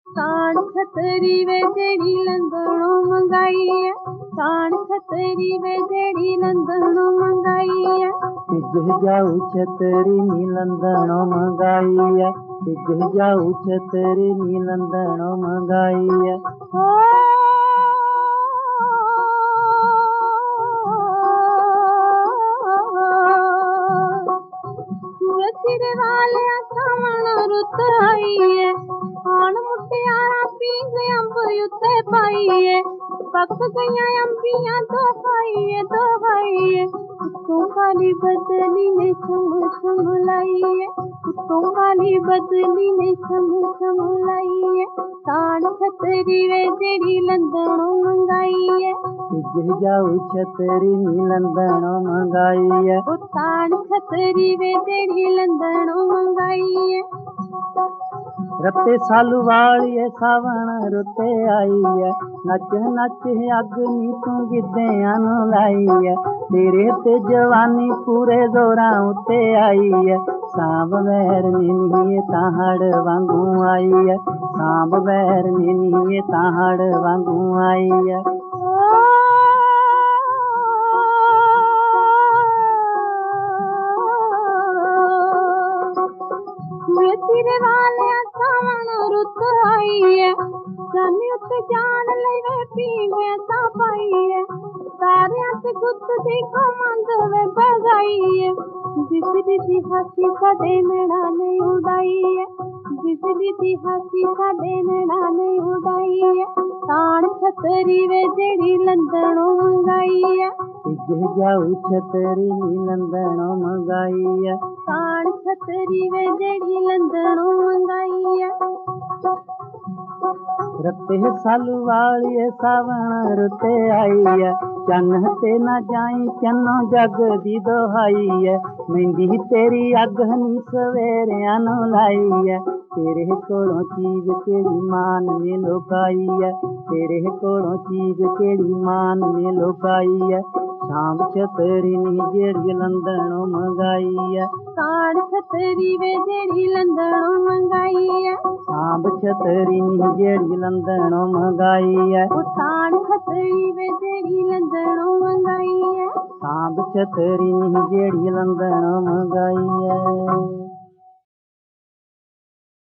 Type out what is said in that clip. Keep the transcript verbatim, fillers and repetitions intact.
ताण छतरी वे जेड़ी लंदनों मंगाई है, ताण छतरी वे जेड़ी लंदनों मंगाई है। पिज जाऊ छतरी नी लंदनों मंगाई है, पिज जाऊ छतरी नी लंदनों मंगाई है। तेरे वाले सावन रुत आई है, आन मुटियारा पींग अंब उत्ते पाई है। पक गईया अंबियां तो खाई है, तो खाई है। उत्तों काली बदली ने छम छम लाई है, उत्तों काली बदली ने छम छम लाई है। ताण छतरी वे जेड़ी लंदनों मंगाई है, पिज जाऊ छतरी नी लंदनों मंगाई है। ताण छतरी वे जेड़ी लंदनों मंगाई है। रत्ते सालू वाली सावण रुते आई है, नच नच अग नी तू गिद्धियां नू लाई है। तेरे ते जवानी पूरे जोरां उत्ते आई है, सांभ वैर नीनीए ताहड़ वांगू आई है, सांभ वैर नीनीए ताहड़ वांगू आई है। तेरे वाले सावन रुत आई है, जानी उत्ते जान ले पीवे ता पाई है। पैरियां ते गुत्त दी कमंद वे बगाई है, बिजली दी हंसी साडे नैना ने उड़ाई है, बिजली दी हंसी साडे नैना ने उड़ाई है। ताण छतरी वे जेड़ी लंदनों मंगाई है, पिज जाऊ छतरी नी लंदनों मंगाई है। ताण छतरी वे जेड़ी लंदनों मंगाई है। रत्ते सालू वाली सावण रुते आई है, चन ते ना जाई चन्नो जग दी दोहाई है। मेहंदी तेरी अग नी सवेरियां नू लाई है, तेरे कोलों चीज केड़ी मान ने लुकाई है, तेरे कोलों चीज केड़ी मान ने लुकाई है। शाम छतरी नी जेड़ी लंदनों मंगाई है, ताण छतरी वे जेड़ी लंदनों मंगाई है। सांभ छतरी नी जेड़ी लंदनों मंगाई है, ताण छतरी वे जेड़ी लंदनों मंगाई है। सांभ छतरी नी जेड़ी लंदनों मंगाई है।